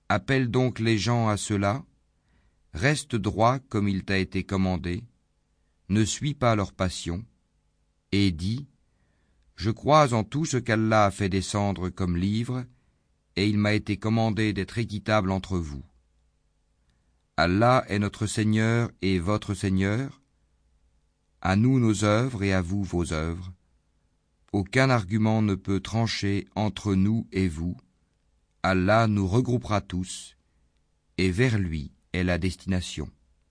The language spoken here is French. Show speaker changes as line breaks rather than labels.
Appelle donc les gens à cela, reste droit comme il t'a été commandé, ne suis pas leur passion, et dis, je crois en tout ce qu'Allah a fait descendre comme livre, et il m'a été commandé d'être équitable entre vous. Allah est notre Seigneur et votre Seigneur, à nous nos œuvres et à vous vos œuvres. Aucun argument ne peut trancher entre nous et vous. Allah nous regroupera tous, et vers lui est la destination.